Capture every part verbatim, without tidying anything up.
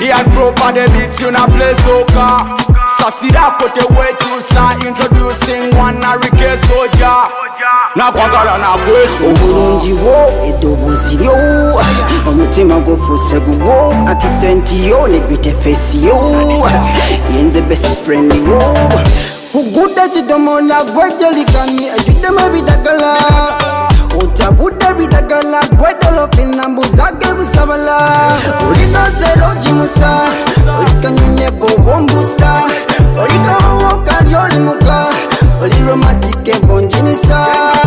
Ian proper the beats you na play soca. Sasida kote wetu sa introducing one Arike Soldier. Na kwagala na kweso Obulungi wo edobuzi lyo omutima gufuse guwo akisenti yo ne beauty face yo yenze best friend wo uguda chidomola gwejelikani ajude mabidagala utabude bidagala gwedolo pinambu zage busabala ulinozelo jimusa ulikanyunye bobombusa ulikawoka lyolimuka uliromatike bonjinisa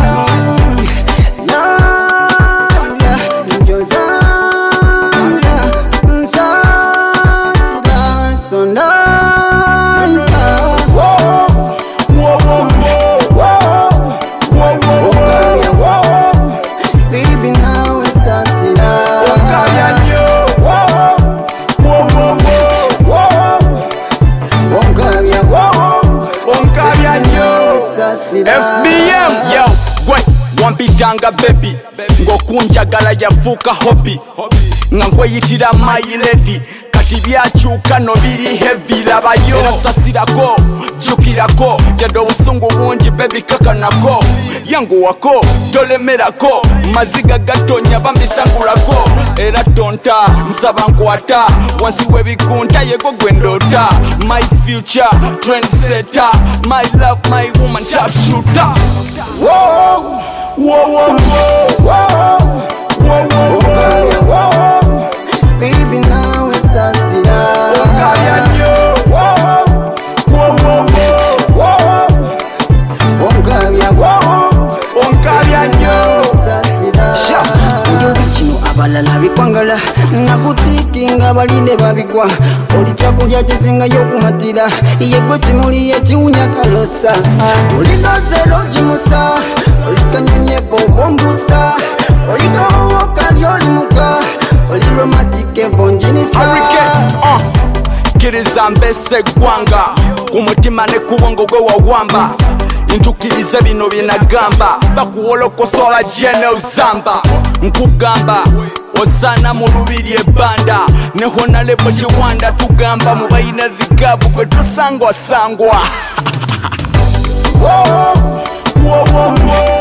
F B M, yo, gwe, wambidanga baby ngokunjagala yafuuka hobby nga nkweyitira my lady kati byakyuka no biri heavy labayo era sasirako jukirako yadde obusungu bungi baby kakanako yanguwako tolemerako maziga gatonya bambisangulako era tonta nsaba nkwata wansi w'ebikunta yego gwe ndoota my future trendsetter my love my woman sharpshooter. Whoa, whoa, whoa, whoa, whoa, whoa, whoa, whoa, baby now it's Sasida. Abalala bikwangala nakutikinga balinde babikwa oli kyakulya kisinga y'okumatira yegwe kimuli ekiwunya kalosa olinozelo gimusa olikanyonye bobombusa olikawowoka lyolimuka oliromatike bonjinisa kiriza mbese gwanga ku mutima ne ku bwongo gwe wawamba ntukiriza bino byenagamba bakuwolokosola jene uzamba nkugamba osana mu lubiri ebbanda ne honalebo kiwanda tugamba mu bayina zigavu kwe tusangwa sangwa. Whoa, whoa, whoa, whoa.